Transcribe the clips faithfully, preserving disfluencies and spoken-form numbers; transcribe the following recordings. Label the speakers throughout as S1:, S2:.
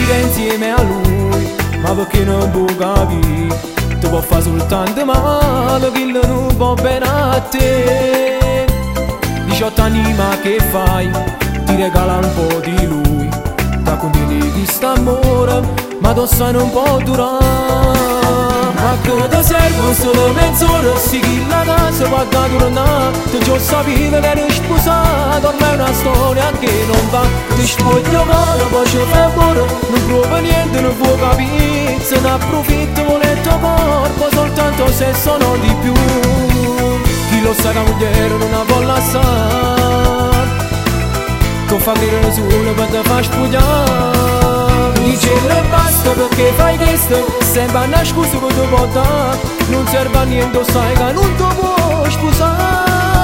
S1: vivere insieme a lui, ma perché non può capire? Ti può fare soltanto male, che non può bene a te. diciotto anni ma che fai? Ti regala un po' di lui, da contieni questo amore, ma tu sai non può durare. Ma che ti serve solo mezz'ora, si chi la casa va da tornare. Ti già sapere che eri sposato, ormai è una storia che non va. Ti spoglia male, poi ci fai cuore, non prova niente, non può capire. Se ne approfitta vuole il tuo corpo, soltanto se sono di più. Chi lo sa che la moglie non la vuole lasciare, tu fa credere solo per te far spogliare. Dice e basta perché fai questo, sembra una scusa che ti può dare. Non serve a niente, sai che non ti può scusare.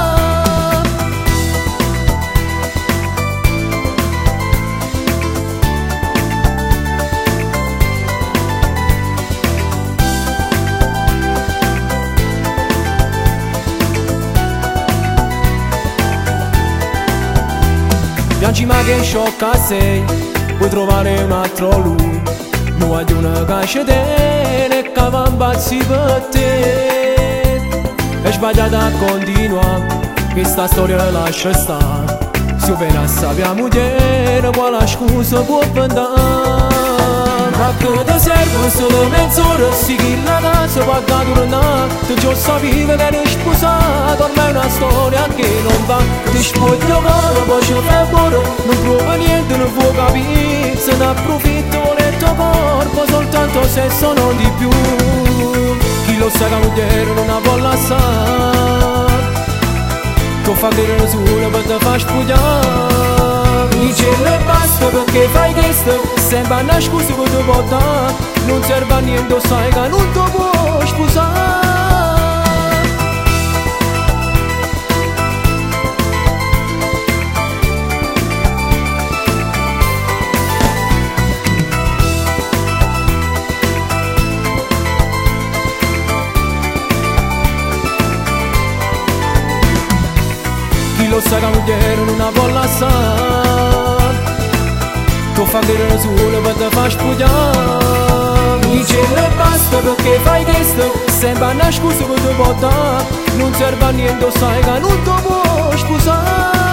S1: Piangi ma che sciocca sei, puoi trovare un altro lui. Non voglio una caccia e che va impazzi per te. È sbagliata a continuare, questa storia lascia stare. Se io vengo a sapere moglie, quale scusa può andare? Ma che ti serve solo mezz'ora, si chi la casa va da tornare. Ti già sapere che eri sposato, ormai è una storia che non va. Ti spoglia male, poi ci fai cuore, non prova niente, non può capire. Se ne approfitta vuole il tuo corpo, soltanto se sono di più. Chi lo sa che la moglie non la vuole lasciare, tu fa credere solo per te far spogliare. Dice e basta perché fai questo, sembra una scusa che ti può dare. Non serve a niente, sai che non ti può scusare. Chi lo sa che la moglie non la vuole lasciare, tu fa credere solo per te far spogliare. Dice e basta perché fai questo, sembra una scusa che ti può dare. Non serve a niente, sai che non ti può scusare.